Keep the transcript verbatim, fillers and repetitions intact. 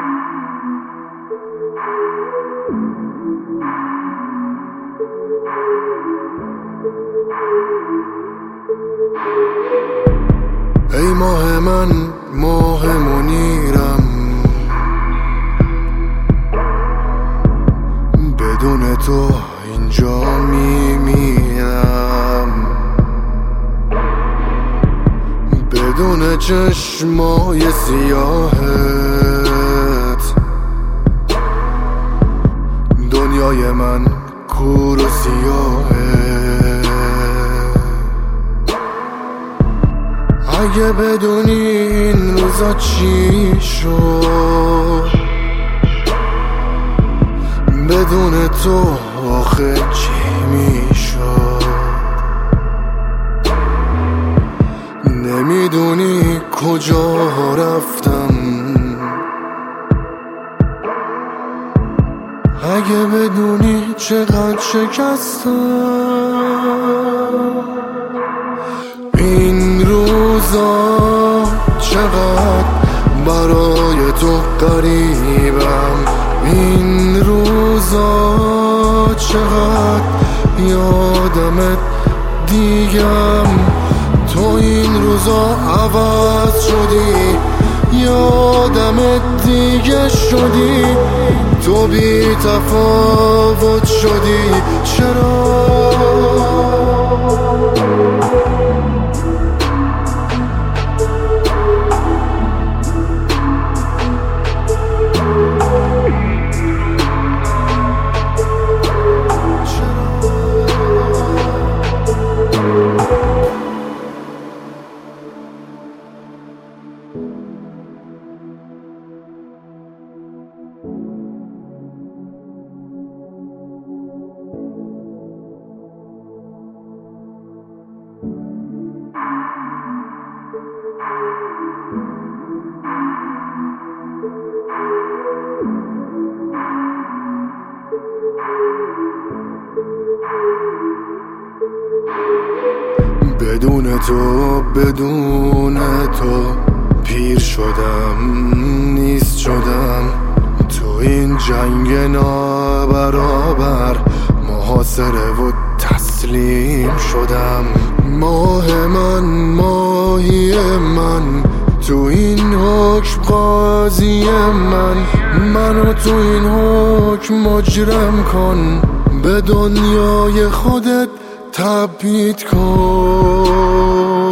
ای ماه من، ماه منیرم، بدون تو اینجا میمیرم، بدون چشمای سیاهت دنیای من کور و سیاهه. اگه بدونی این روزا چی شد، بدون تو آخه چی میشد. نمیدونی کجا رفتم، اگه بدونی چقدر شکستم. این روزا چقدر برای تو غریبم، این روزا چقدر یادمت دیگم. تو این روزا عوض شدی، یادمت دیگه شدی، تو بی تفاوت شدی. چرا؟ بدون تو، بدون تو پیر شدم، نیست شدم. تو این جنگ نابرابر محاصره و تسلیم شدم. ماه من، ماهی من، تو این حکم قاضی من. منو تو این حکم مجرم کن، به دنیای خودت تبعید کن.